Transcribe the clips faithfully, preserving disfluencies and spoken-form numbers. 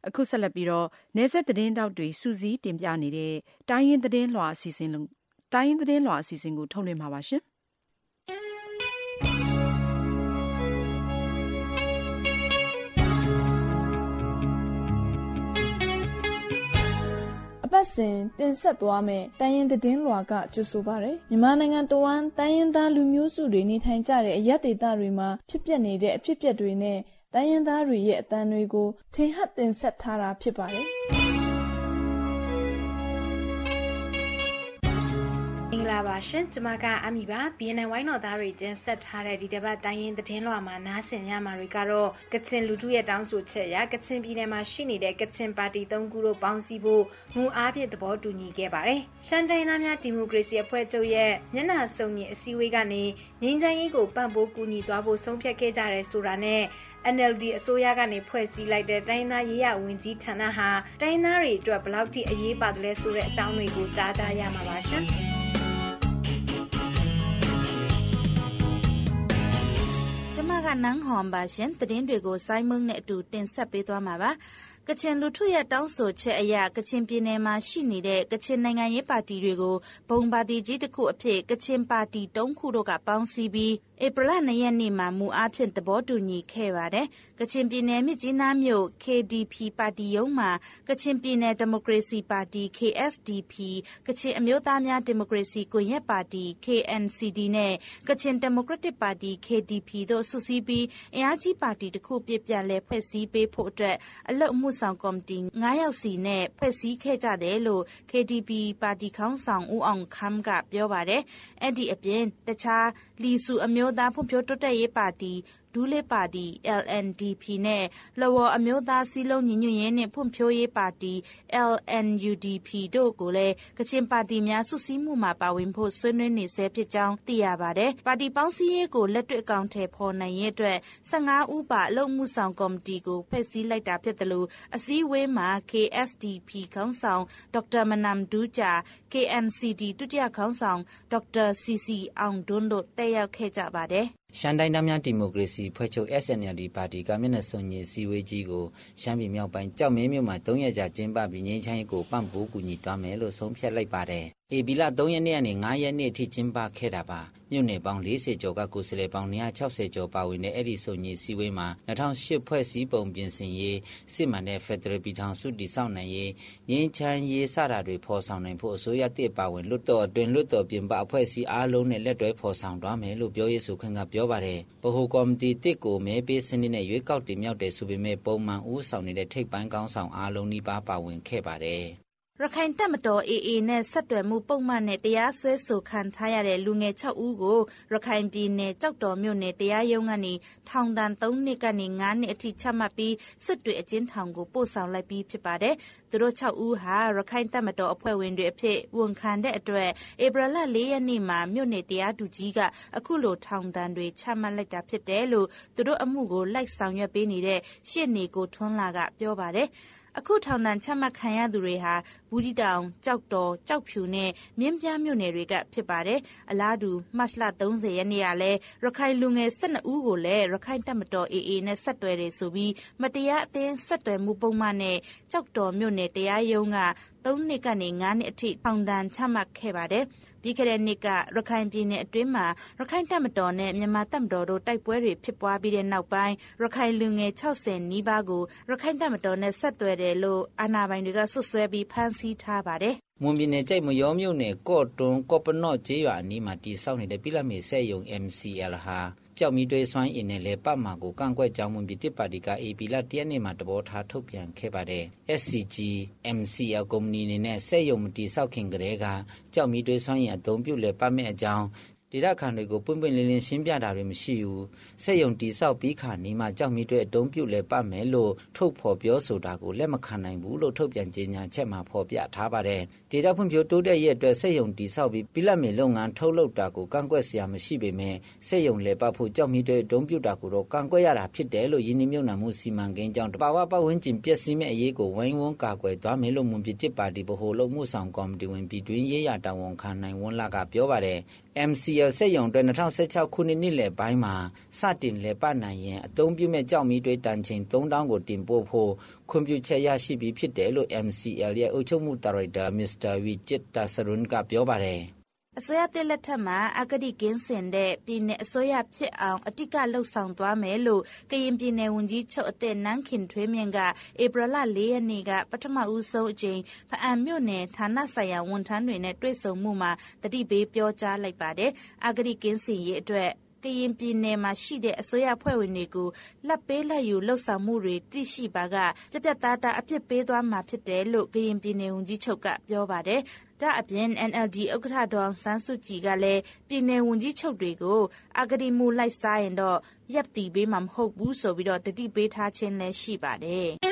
အခုဆက်လက်ပြီးတော့နယ်စပ်သတင်းတောက်တွေစူးစီးတင်ပြနေတဲ့တိုင်းရင်းသတင်းလွှာအစီအစဉ်တိုင်းရင်းသတင်းလွှာအစီအစဉ်ကိုထုတ်လွှင့်မှာပါရှင်အပတ်စဉ်တင်ဆက်သွားမယ်တိုင်းရင်းသတင်းလွှာကကြိုဆိုပါရယ်မြန်မာနိုင်ငံတဝန်းတိုင်းရင်းသားလူမျိုးစုတွေနေထိုင်ကြတဲ့အရပ်ဒေသတွေမှာဖြစ်ပျက်နေတဲ့အဖြစ်အပျက်တွေနဲ့တိုင်းရင်းသားတွေရဲ့အသံတွေကိုထင်ဟပ်တင်ဆက်ထားတာဖြစ်ပါတယ်မင်္ဂလာပါရှင်ကျမကအမီပါ ဘီ အန် အန် ဝိုင်းတော်သားတွေတင်ဆက်ထားတဲ့ဒီတစ်ပတ်တိုင်းရင်းသတင်းလွှာမှာနားဆင်ရမှာတွေကတော့ကချင်လူထုရဲ့တောင်းဆိုချက်အရကချင်ပြည်နယ်မှာရှိနေတဲ့ကချင်ပါတီသုံးခုတို့ပေါင်းစည်းဖို့မူအားဖြင့်သဘောတူညီခဲ့ပါတယ်ရှမ်းတိုင်းသားများဒီမိုကရေစီအဖွဲ့ချုပ်ရဲ့မျက်နှာစုံညီအစည်းအဝေးကနေငြိမ်းချမ်းရေးကိုပံ့ပိုးကူညီသွားဖို့ဆုံးဖြတ်ခဲ့ကြတယ်ဆိုတာနဲ့အန် အယ်လ် ဒီ အစိုးရကနေဖွဲ့စည်းလိုက်တဲ့တိုင်းသားရေးရဝန်ကြီးဌာနဟာတိုင်းသားတွေအတွက်ဘယ်လောက်ထိအရေးပါတယ်လဲဆိုတဲ့အကြောင်းတွေကိုကြားကြရမှာပါရှင်ကျမကနန်းဟွန်ပါရှင်သတင်းတွေကိုစိုင်းမုံနဲ့အတူတင်ဆက်ပေးသွားမှာပါကချင်လူထုရဲ့တောင်းဆိုချက်အရကချင်ပြည်နယ်မှာရှိနေတဲ့ကချင်နိုင်ငံရေးပါတီတွေကိုဘုံပါတီကြီးတစ်ခုအဖြစ်ကချင်ပါတီသုံးခုတို့ကပေါင်းစည်းပြီးဧပြီလနှစ်ရက်နေ့မှာမူအားဖြင့်သဘောတူညီခဲ့ပါတယ်။ကချင်ပြည်နယ်မြစ်ကြီးနားမြို့ ကေ ဒီ ပီ ပါတီရုံးမှာကချင်ပြည်နယ်ဒီမိုကရေစီပါတီ ကေ အက်စ် ဒီ ပီ ကချင်အမျိုးသားများဒီမိုကရေစီကွန်ရက်ပါတီ ကေ အန် စီ ဒီ နဲ့ကချင်ဒီမိုကရက်တစ်ပါတီ ကေ ဒီ ပီ တို့စုစည်းပြီးအင်အားကြီးပါတီတစ်ခုပြပြန်လဲဖွဲ့စည်းပေးဖို့အတွက်အလုပ်အမှုဆောင်ကော်မတီငါးယောက်စီနဲ့ဖွဲ့စည်းခဲ့ကြတယ်လို့ ကေ ဒီ ပီ ပါတီခေါင်းဆောင်ဦးအောင်ခမ်းကပြောပါတယ်။အဲ့ဒီအပြင်တခြားလီဆူအမျိုးသားဖွံ့ဖြိုးတိုးတက်ရေးပါတီဒူးလေးပါတီ အယ် အန် ဒီ ပီ နဲ့လဝေါ်အမျိုးသားစည်းလုံးညီညွတ်ရေးနဲ့ဖွံ့ဖြိုးရေးပါတီ အယ် အန် ယူ ဒီ ပီ တို့ကိုလည်းကချင်ပါတီများစုစည်းမှုမှာပါဝင်ဖို့ဆွေးနွေးနေဆဲဖြစ်ကြောင်းသိရပါတယ်။ပါတီပေါင်းစည်းရေးကိုလက်တွေ့အကောင်အထည်ဖော်နိုင်ရေးအတွက်ဆယ့်ငါးဦးပါအလုပ်မှုဆောင်ကော်မတီကိုဖွဲ့စည်းလိုက်တာဖြစ်တယ်လို့အစည်းအဝေးမှာ ကေ အက်စ် ဒီ ပီ ခေါင်းဆောင်ဒေါက်တာမနမ်ဒူးဂျာ ကေ အန် စီ ဒီ ဒုတိယခေါင်းဆောင်ဒေါက်တာစီစီအောင်ဒွန်းတို့တက်ရောက်ခဲ့ကြပါတယ်။ရှမ်းတိုင်းသားများဒီမိုကရေစီဖွဲ့ချုပ် အက်စ် အန် အယ်လ် ဒီ ပါတီကမျက်နှာစုံညီစီဝေးကြီးကိုရှမ်းပြည်မြောက်ပိုင်းကြောက်မင်းမြို့မှာသုံးရက်ကြာကျင်းပပြီးငြိမ်းချမ်းရေးကိုပံ့ပိုးကူညီသွားမယ်လို့ဆုံးဖြတ်လိုက်ပါတယ်။ဧပြီလသုံးရက်နေ့ကနေငါးရက်နေ့အထိကျင်းပခဲ့တာပါ။မြို့နယ်ပေါင်းလေးဆယ်ကျော်ကကိုယ်စားလှယ်ပေါင်း၂၆၀ကျော်ပါဝင်တဲ့အဲ့ဒီစုံညီစီဝေးမှာ၂၀၀၈ဖွဲ့စည်းပုံပြင်ဆင်ရေးစစ်မှန်တဲ့ဖက်ဒရယ်ပြည်ထောင်စုတည်ဆောက်နိုင်ရေးငြိမ်းချမ်းရေးစတာတွေဖော်ဆောင်နိုင်ဖို့အစိုးရတစ်ပါဝင်လွတ်တော်အတွင်းလွတ်တော်ပြင်ပအဖွဲ့အစည်းအားလုံးနဲ့လက်တွဲဖော်ဆောင်သွားမယ်လို့ပြောရေးဆိုခွင့်ကပြောပါတယ်။ဗဟိုကော်မတီတစ်ကိုမဲပေးစနစ်နဲ့ရွေးကောက်တင်မြှောက်တယ်ဆိုပေမဲ့ပုံမှန်ဦးဆောင်နေတဲ့ထိပ်ပိုင်းကောင်းဆောင်အားလုံးနှိပါပါဝင်ခဲ့ပါတယ်။ရခိုင်တပ်မတော် အေ အေ နဲ့ဆက်တွယ်မှုပုံမှန်နဲ့တရားစွဲဆိုခံထားရတဲ့လူငယ်၆ဦးကိုရခိုင်ပြည်နယ်ကြောက်တော်မြို့နယ်တရားရုံးကနေထောင်ဒဏ်၃နှစ်ကနေ၅နှစ်အထိချမှတ်ပြီးစစ်တွေအကျဉ်းထောင်ကိုပို့ဆောင်လိုက်ပြီးဖြစ်ပါတယ်။သူတို့၆ဦးဟာရခိုင်တပ်မတော်အဖွဲ့ဝင်တွေအဖြစ်ဝန်ခံတဲ့အတွက်ဧပြီလ၄ရက်နေ့မှာမြို့နယ်တရားသူကြီးကအခုလိုထောင်ဒဏ်တွေချမှတ်လိုက်တာဖြစ်တယ်လို့သူတို့အမှုကိုလိုက်ဆောင်ရွက်ပေးနေတဲ့ရှေ့နေကိုထွန်းလာကပြောပါတယ်။အခုထောင်ဒဏ်ချမှတ်ခံရသူတွေဟာဘူးဒီတောင်ကြောက်တော်ကြောက်ဖြူနဲ့မြင်းပြားမြို့နယ်တွေကဖြစ်ပါတယ်။အလားတူမတ်လ၃၀ရက်နေ့ကလည်းရခိုင်လူငယ်၁၂ဦးကိုလည်းရခိုင်တပ်မတော် အေ အေ နဲ့ဆက်တွယ်တယ်ဆိုပြီးမတရားအသင်းဆက်တွယ်မှုပုံမှန်နဲ့ကြောက်တော်မြို့နယ်တရားရုံးက၃နှစ်ကနေ၅နှစ်အထိထောင်ဒဏ်ချမှတ်ခဲ့ပါတယ်။ပြီးခဲ့တဲ့နှစ်ကရခိုင်ပြည်နယ်အတွင်းမှာရခိုင်တပ်မတော်နဲ့မြန်မာတပ်မတော်တို့တိုက်ပွဲတွေဖြစ်ပွားပြီးတဲ့နောက်ပိုင်းရခိုင်လူငယ်၆၀နီးပါးကိုရခိုင်တပ်မတော်နဲ့ဆက်သွယ်တယ်လို့အာဏာပိုင်တွေကဆွဆွဲပြီးဖမ်းဆီးထားပါတယ်။မွန်ပြည်နယ်ကြိုက်မရောမြို့နယ်ကော့တွန်းကော့ပနော့ကျေးရွာအနီးမှာတည်ဆောက်နေတဲ့ပြည်လက်မေစက်ယုံ အမ် စီ အယ်လ် ဟာကြောက်မီတွေစွမ်းအင်နဲ့လေပတ်မှာကိုကန့်ကွက်ကြောင်းဝန်ပြည်တစ်ပါတီက အေ ပီ လတရက်နေ့မှာတဘောထားထုတ်ပြန်ခဲ့ပါတယ်။ အက်စ် စီ ဂျီ အမ် စီ အယ်လ် ကုမ္ပဏီအနေနဲ့စက်ယုံမတည်ဆောက်ခင်ကတည်းကကြောက်မီတွေစွမ်းအင်အသုံးပြုလေပတ်မဲ့အကြောင်းဒေသခံတွေကိုပွင့်ပွင့်လင်းလင်းရှင်းပြတာတွေမရှိဘူးစက်ယုံတိဆောက်ပြီးခါနီးမှကြောက်မီတွေအတုံးပြုလဲပတ်မယ်လို့ထုတ်ဖော်ပြောဆိုတာကိုလက်မခံနိုင်ဘူးလို့ထုတ်ပြန်ကြေညာချက်မှာဖော်ပြထားပါတယ်ဒေသဖွံ့ဖြိုးတိုးတက်ရေးအတွက်စက်ယုံတိဆောက်ပြီးပြည်လက်မီလုပ်ငန်းထုတ်လုပ်တာကိုကန့်ကွက်เสียမရှိပေမဲ့စက်ယုံလဲပတ်ဖို့ကြောက်မီတွေအတုံးပြုတာကိုတော့ကန့်ကွက်ရတာဖြစ်တယ်လို့ယင်းနှမြုံနာမှုစီမံကိန်းကြောင့်တဘာဝပတ်ဝန်းကျင်ပျက်စီးမဲ့အရေးကိုဝိုင်းဝန်းကာကွယ်သွားမယ်လို့မွန်ပြည်တစ်ပါတီဗဟိုလုံမှုဆောင်ကော်မတီဝင်ပြည်တွင်းရေးရတာဝန်ခံနိုင်ဝန်လာကပြောပါတယ် အမ် စီ L စက်ရုံအတွက်၂၀၁၆ခုနှစ်နှစ်လယ်ပိုင်းမှာစတင်လည်ပတ်နိုင်ရင်အသုံးပြုမဲ့ကြောက်မီးသွေးတန်ချိန်သုံးသောင်းကိုတင်ပို့ဖို့ခွင့်ပြုချက်ရရှိပြီးဖြစ်တယ်လို့ M C L ရဲ့အုပ်ချုပ်မှုဒါရိုက်တာ မစ္စတာ Vijit Tasarun ကပြောပါတယ်အစိုးရတက်လက်ထက်မှာအဂတိကင်းစင်တဲ့ပြည်내အစိုးရဖြစ်အောင်အတိကလှုပ်ဆောင်သွားမယ်လို့ကရင်ပြည်내ဝန်ကြီးချုပ်အသက်နန်းခင်ထွေးမြင့်ကဧပြီလ၄ရက်နေ့ကပထမဦးဆုံးအကြိမ်ဖအံမြို့နယ်ဌာနဆိုင်ရာဝန်ထမ်းတွေနဲ့တွေ့ဆုံမှုမှာတတိပေးပြောကြားလိုက်ပါတယ်အဂတိကင်းစင်ရေးအတွက်ကရင်ပြည်နယ်မှာရှိတဲ့အစိုးရဖွဲ့ဝင်တွေကိုလက်ပေးလက်ယူလှုပ်ဆောင်မှုတွေသိရှိပါကပြပြသားသားအပြစ်ပေးသွားမှာဖြစ်တယ်လို့ကရင်ပြည်နယ်ဝန်ကြီးချုပ်ကပြောပါတယ်။ဒါအပြင် N L D ဥက္ကဋ္ဌဒေါ်အောင်ဆန်းစုကြည်ကလည်းပြည်နယ်ဝန်ကြီးချုပ်တွေကိုအဂတိမှုလိုက်စားရင်တော့ရပ်တည်ပေးမှာမဟုတ်ဘူးဆိုပြီးတော့တတိပေးထားခြင်းလည်းရှိပါတယ်။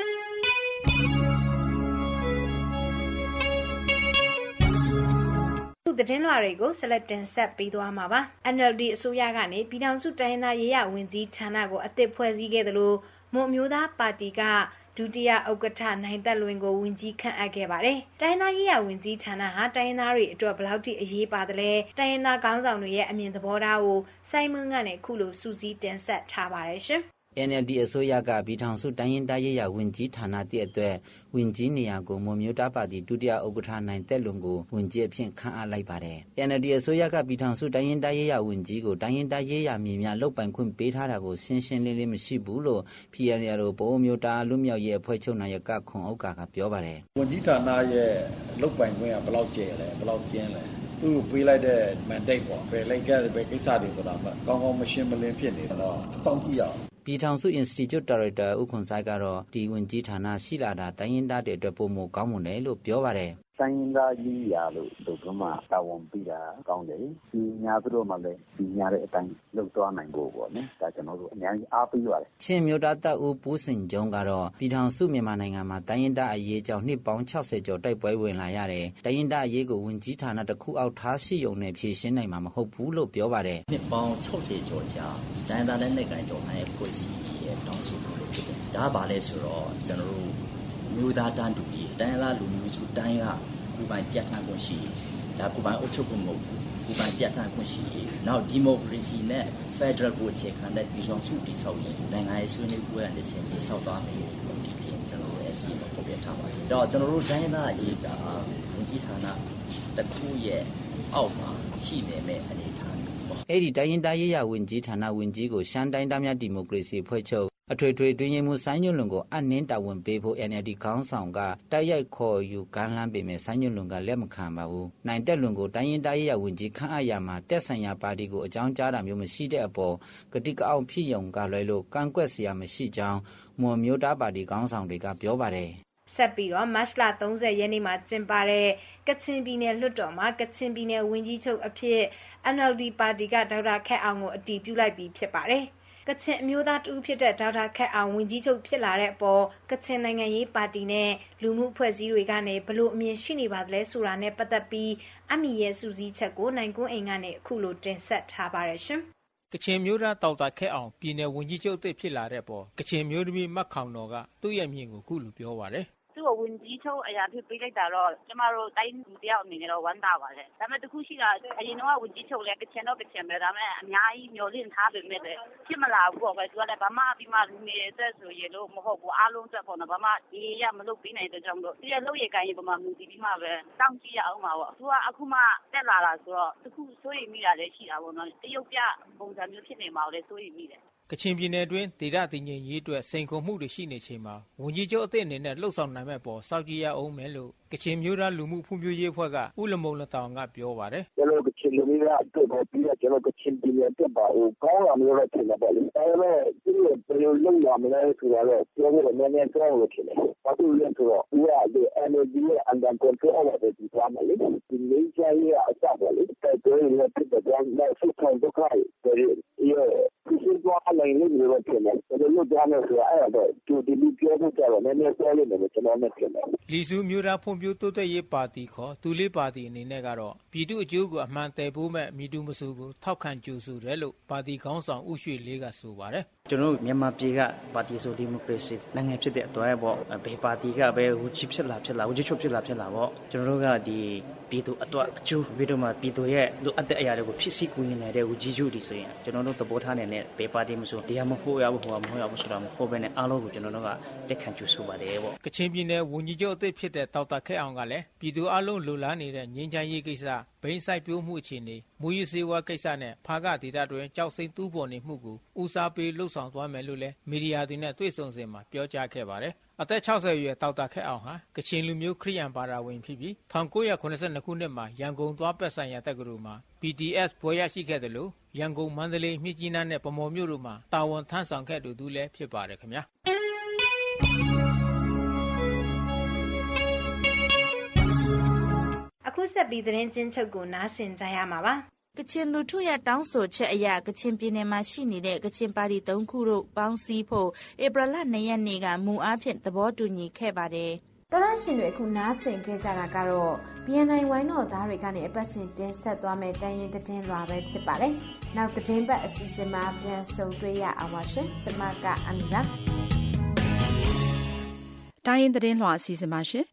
သတင်းလွှာတွေကိုဆက်လက်တင်ဆက်ပေးသွားမှာပါ N L D အစိုးရကနေပြည်ထောင်စုတိုင်းသားရေးရဝန်ကြီးဌာနကိုအသစ်ဖွဲ့စည်းခဲ့တယ်လို့မွန်မျိုးသားပါတီကဒုတိယဥက္ကဋ္ဌနိုင်သက်လွင်ကိုဝန်ကြီးခန့်အပ်ခဲ့ပါတယ်တိုင်းသားရေးရဝန်ကြီးဌာနဟာတိုင်းသားတွေအတွက်ဘယ်လောက်ထိအရေးပါတယ်လဲတိုင်းရင်းသားခေါင်းဆောင်တွေရဲ့အမြင်သဘောထားကိုစိုင်းမွန်းကနေခုလိုစူးစီးတင်ဆက်ထားပါတယ်ရှင် N L D အစိုးရကပြည်ထောင်စုတိုင်းရင်းသားရေးရာဝန်ကြီးဌာနတည်းအတွက်ဝန်ကြီးနေရာကိုမွန်မျိုးသားပါတီဒုတိယဥက္ကဋ္ဌနိုင်သက်လွန်ကိုဝန်ကြီးအဖြစ်ခန့်အပ်လိုက်ပါတယ်။ N L D အစိုးရကပြည်ထောင်စုတိုင်းရင်းသားရေးရာဝန်ကြီးကိုတိုင်းရင်းသားရေးရာမြေများလုပ်ပိုင်ခွင့်ပေးထားတာကိုရှင်းရှင်းလင်းလင်းမရှိဘူးလို့ P N L ဗဟိုမျိုးသားလူမျိုးရေးအဖွဲ့ချုပ်နာယကခွန်ဥက္ကာကပြောပါတယ်။ဝန်ကြီးဌာနရဲ့လုပ်ပိုင်ခွင့်ကဘယ်လောက်ကျယ်လဲဘယ်လောက်ကျင်းလဲသူ့ကိုပေးလိုက်တဲ့ mandate ပေါ့ဘယ်လိုက်ခဲ့ဘယ်ကိစ္စတွေဆိုတာမှကောင်းကောင်းမရှင်းမလင်းဖြစ်နေတော့တောင်းကြည့်အောင်ပြည်ထောင်စု Institute Director ဦးခွန်ဆိုင်ကတော့ဒီဝန်ကြီးဌာနရှိလာတာတိုင်းရင်းသားတွေအတွက်ပုံမကောင်းမွန်တယ်လို့ပြောပါတယ်တိုင်းရင်းသားရေးရာလို့တို့ကမှတာဝန်ပြီးတာကောင်းတယ်ဒီညာတို့မှလည်းဒီညာတဲ့အတိုင်းလုပ်သွားနိုင်ဖို့ပေါ့နော်ဒါကျွန်တော်တို့အများကြီးအားပေးပါတယ်ချင်းမျိုးသားတပ်ဦးပူးစင်ကျုံကတော့ပြည်ထောင်စုမြန်မာနိုင်ငံမှာတိုင်းရင်းသားအရေးကြောင့်နှစ်ပေါင်း၆၀ကျော်တိုက်ပွဲဝင်လာရတယ်တိုင်းရင်းသားအရေးကိုဝန်ကြီးဌာနတစ်ခုအောက်ထားရှိုံနဲ့ဖြည့်ရှင်းနိုင်မှာမဟုတ်ဘူးလို့ပြောပါတယ်နှစ်ပေါင်း၆၀ကျော်ကြာတိုင်းသားလက်နက်ကိုင်တော်နိုင်ဖွဲ့စည်းရဲ့တောင်းဆိုမှုလို့ဖြစ်တယ်ဒါပါလဲဆိုတော့ကျွန်တော်တို့မျိုးသားတန်းတူရေးတိုင်းသားလူမျိုးစုတိုင်းကကိုယ်ပိုင်ပြဋ္ဌာန်းခွင့်ရှိဒါကိုယ်ပိုင်အုပ်ချုပ်ခွင့်မဟုတ်ဘူးကိုယ်ပိုင်ပြဋ္ဌာန်းခွင့်ရှိနောက်ဒီမိုကရေစီနဲ့ Federal ကိုအခြေခံတဲ့ပြည်ထောင်စုတည်ဆောက်ရေးနိုင်ငံရေးဆွေးနွေးပွဲအဖြစ်တည်ဆောက်သွားမယ်လို့ဒီပြင်ကျွန်တော်တို့ S C မှာပေါ်ပြထားပါတယ်။တော့ကျွန်တော်တို့တိုင်းသားအရေးကဝန်ကြီးဌာနတစ်ခုရဲ့အောက်မှာရှိနေတဲ့အနေအထားမျိုးပေါ့။အဲ့ဒီတိုင်းရင်းသားရေးရာဝန်ကြီးဌာနဝန်ကြီးကိုရှမ်းတိုင်းသားများဒီမိုကရေစီဖွဲ့ချုပ်အထွေထွေတွင်ရင်မှုဆိုင်းညွန့်လွန်ကိုအနှင်းတာဝန်ပေးဖို့ N L D ခေါင်းဆောင်ကတိုက်ရိုက်ခေါ်ယူကမ်းလှမ်းပေမဲ့ဆိုင်းညွန့်လွန်ကလက်မခံပါဘူး။နိုင်တက်လွန်ကိုတိုင်းရင်သားရေးရဝန်ကြီးခန့်အပ်ရမှာတက်ဆိုင်ရာပါတီကိုအကြောင်းကြားတာမျိုးမရှိတဲ့အပေါ်ကတိကအောင်ဖြစ်ယုံကလွယ်လို့ကန့်ကွက်စရာမရှိကြောင်းမွန်မျိုးသားပါတီခေါင်းဆောင်တွေကပြောပါတယ်။ဆက်ပြီးတော့မတ်လ၃၀ရက်နေ့မှာကျင်းပတဲ့ကချင်ပြည်နယ်လွှတ်တော်မှာကချင်ပြည်နယ်ဝန်ကြီးချုပ်အဖြစ် N L D ပါတီကဒေါက်တာခက်အောင်ကိုအတည်ပြုလိုက်ပြီးဖြစ်ပါတယ်။ကချင်အမျိုးသားတူဖြစ်တဲ့ဒေါက်တာခက်အောင်ဝန်ကြီးချုပ်ဖြစ်လာတဲ့အပေါ်ကချင်နိုင်ငံရေးပါတီနဲ့လူမှုအဖွဲ့အစည်းတွေကနေဘလို့အမြင်ရှိနေပါသလဲဆိုတာနဲ့ပတ်သက်ပြီးအမီရဲ့စူးစီးချက်ကိုနိုင်ကွန်းအိမ်ကနေအခုလိုတင်ဆက်ထားပါရရှင်ကချင်မျိုးသားဒေါက်တာခက်အောင်ပြည်နယ်ဝန်ကြီးချုပ်အသစ်ဖြစ်လာတဲ့အပေါ်ကချင်မျိုးသမီးမတ်ခေါင်တော်ကသူ့ရဲ့မြင်ကိုအခုလိုပြောပါတယ်သူ့ကိုဝန်ကြီးချုပ်အရာဖြစ်ပေးလိုက်တာတော့ကျမတို့တိုင်းလူတယောက်အနေနဲ့တော့ဝမ်းသာပါတယ်ဒါပေမဲ့တခုရှိတာအရင်တော့ဝန်ကြီးချုပ်လည်းကချင်တော့ကချင်ပဲဒါပေမဲ့အများကြီးမျှော်လင့်ထားပေမဲ့လည်းဖြစ်မလာဘူးပေါ့ပဲသူကလည်းဘာမှအပြီးမှလူငယ်သက်ဆိုရင်လို့မဟုတ်ဘူးအားလုံးသက်ပေါ့နော်ဘာမှဒီရမလုပ်ပေးနိုင်တဲ့ကြောင့်လို့သူရဲ့လုပ်ရကိုင်ရပမာမူတည်ပြီးမှပဲတောင်းကြည့်ရအောင်ပါပေါ့သူကအခုမှတက်လာတာဆိုတော့တခုစိုးရိမ်မိတာလည်းရှိတာပေါ့နော်တရုတ်ပြပုံစံမျိုးဖြစ်နေမှာလည်းစိုးရိမ်မိတယ်ကချင်ပြည်နယ်တွင်ဒေသတည်ငြိမ်ရေးအတွက်စိန်ခေါ်မှုတွေရှိနေချိန်မှာဝန်ကြီးချုပ်အသစ်အနေနဲ့လှုပ်ဆောင်နိုင်မဲ့ပေါ်စောင့်ကြည့်ရအောင်မယ်လို့ကချင်မျိုးသားလူမှုဖွံ့ဖြိုးရေးအဖွဲ့ကဦးလမုံလတောင်ကပြောပါတယ်ကျွန်တော်ကချင်လူမျိုးအတူတူပြီးတော့ကျွန်တော်ကချင်ပြည်နယ်တက်ပါဦးကောင်းလာမျိုးတော့ထင်တယ်ပေါ့လေဒါပေမဲ့ဒီလိုဘယ်လိုလုပ်ရမလဲဆိုတာတော့ပြောရတော့နည်းနည်းကြောက်လို့ထင်တယ်ဘာလို့လဲဆိုတော့ဒီက N L D ရဲ့ under control အောက်မှာဒီသွားမယ်လေဒီလေးချာရေးအစပါလေတိုက်ပွဲတွေဖြစ်တဲ့ကြောင့်နောက်ဆုံးဒုက္ခတွေဒီရဲ့သွားနိုင်လို့လို့ထင်တယ်ဘယ်လိုလုပ်သွားလဲဆိုတော့အဲ့ဒါတော့ဒီဒီပြောဖို့ကြတော့နည်းနည်းပြောလို့လည်းကျွန်တော်နဲ့ထင်တယ်လီစုမျိုးသားဖွံ့ဖြိုးတိုးတက်ရေးပါတီခေါ်ဒူလေးပါတီအနေနဲ့ကတော့ပြည်သူ့အကျိုးကိုအမှန်တည်ဖို့မဲ့မိတူမဆူကိုထောက်ခံကြိုဆိုတယ်လို့ပါတီခေါင်းဆောင်ဦးရွှေလေးကဆိုပါတယ်ကျွန်တော်မြန်မာပြည်ကပါတီဆိုဒီမိုကရေစီနိုင်ငံဖြစ်တဲ့အတွက်ပေါ့ဘယ်ပါတီကပဲဟိုကြီးဖြစ်လာဖြစ်လာဟိုကြီးချုပ်ဖြစ်လာဖြစ်လာပေါ့ကျွန်တော်တို့ကဒီပြည်သူအတွက်အကျိုးပြီးတော့မှပြည်သူရဲ့လိုအပ်တဲ့အရာတွေကိုဖြစ်စီကူညီနေတဲ့ဟိုကြီးချုပ်ဒီဆိုရင်ကျွန်တော်တို့သဘောထားနေနဲ့ဘယ်ပါတီမဆိုတရားမဟုတ်ရဘူးဟိုမဟုတ်ရဘူးဆိုတာမဟုတ်ဘဲနဲ့အားလုံးကိုကျွန်တော်တို့ကတက်ခံကြိုဆိုပါတယ်ပေါ့ကချင်ပြည်နယ်ဝန်ကြီးချုပ်အသစ်ဖြစ်တဲ့ဒေါက်တာခဲအောင်ကလည်းပြည်သူအလုံးလိုလားနေတဲ့ငြိမ်းချမ်းရေးကိစ္စဘိန်းဆိုင်ပြိုးမှုအခြေအနေမူရစေဝါကိစ္စနဲ့ဖားကဒေသတွင်ကြောက်စိမ့်တူးပေါ်နေမှုကိုဦးစားပေးလှုပ်ဆောင်သွားမယ်လို့လည်းမီဒီယာတွေနဲ့တွေ့ဆုံစဉ်မှာပြောကြားခဲ့ပါတယ်အသက်၆၀အရွယ်ဒေါက်တာခဲအောင်ဟာကချင်လူမျိုးခရစ်ယာန်ဘာသာဝင်ဖြစ်ပြီး၁၉၇၂ခုနှစ်မှာရန်ကုန်သွားပတ်ဆိုင်ရာတက္ကသိုလ်မှာ ပီ တီ အက်စ် ဘွဲ့ရရှိခဲ့တယ်လို့ရန်ကုန်မန္တလေးမြစ်ကြီးနားနဲ့ဗမော်မြို့တို့မှာတာဝန်ထမ်းဆောင်ခဲ့သူလည်းဖြစ်ပါတယ်ခင်ဗျာအခုဆက်ပြီးသတင်းချင်းချုပ်ကိုနားဆင်ကြရမှာပါကချင်လူထုရဲ့တောင်းဆိုချက်အရကချင်ပြည်နယ်မှာရှိနေတဲ့ကချင်ပါတီသုံးခုတို့ပေါင်းစည်းဖို့ဧပြီလ၂ရက်နေ့ကမူအားဖြင့်သဘောတူညီခဲ့ပါတယ်။တော်ရရှင်တွေအခုနားဆင်ခဲ့ကြတာကတော့ ဘီ အန် အိုင် ဝိုင်းတော်သားတွေကနေအပတ်စဉ်တင်ဆက်သွားမယ့်တိုင်းရင်းသတင်းလွှာပဲဖြစ်ပါတယ်။နောက်သတင်းပတ်အစီအစဉ်မှာပြန်ဆုံတွေ့ရအောင်ပါရှင်။ကျွန်မကအမီပါ။တိုင်းရင်းသတင်းလွှာအစီအစဉ်ပါရှင်